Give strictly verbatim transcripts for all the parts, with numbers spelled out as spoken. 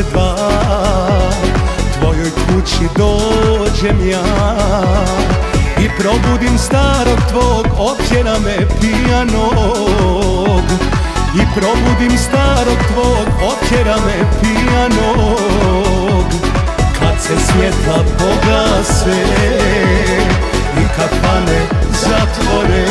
dva, tvojoj kući dođem ja i probudim starog tvog, otjera me pijanog. I probudim starog tvog, otjera me pijanog. Kad se svjetla pogase i kafane zatvore,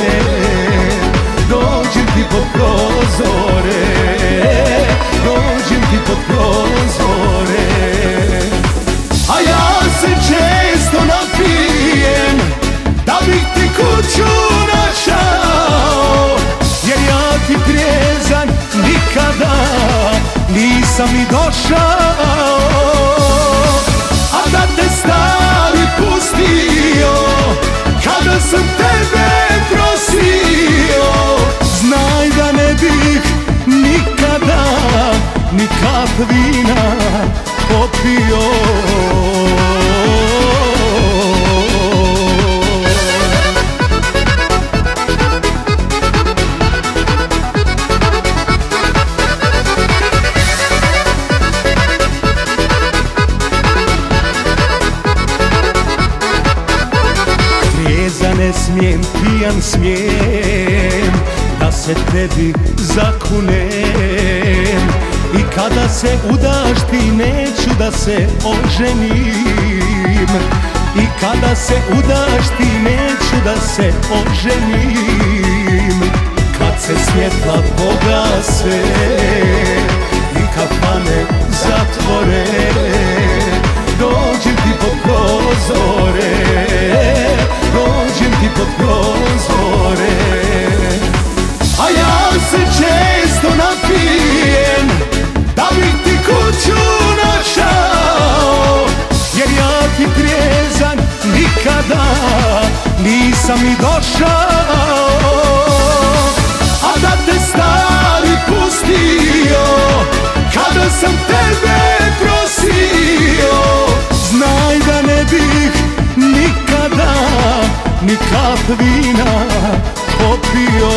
dođem ti pod prozore, dođem ti pod prozore. A ja se često napijem da bih ti kuću našao, jer ja ti trijezan nikada nisam ni došao. A da te stari pustio kada sam tebe prosio, znaj da ne bih nikada ni kap vina popio. Ne smijem, pijan smijem da se tebi zakunem. I kada se udaš ti neću da se oženim. I kada se udaš ti neću da se oženim. Kad se svjetla pogase i kafane zatvore, dođem ti pod prozore, dođem ti pod prozore. A ja se često napijem da bih ti kuću našao, jer ja ti trijezan nikada nisam ni došao. A da te stari pustio kada sam tebe prosio, znaj da ne bih nikada ni kap vina popio.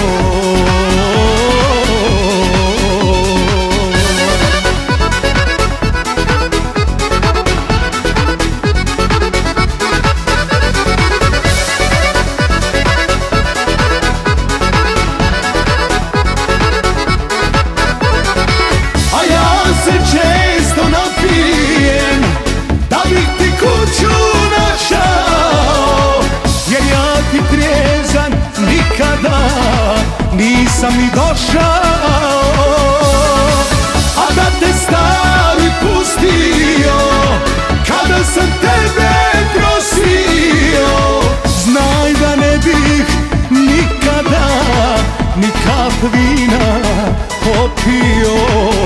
A ja se često napijem da bih ti kuću našao, jer ja ti trijezan nikada nisam ni došao. A da te stari pustio kada sam tebe prosio, znaj da ne bih nikada ni kap vina popio.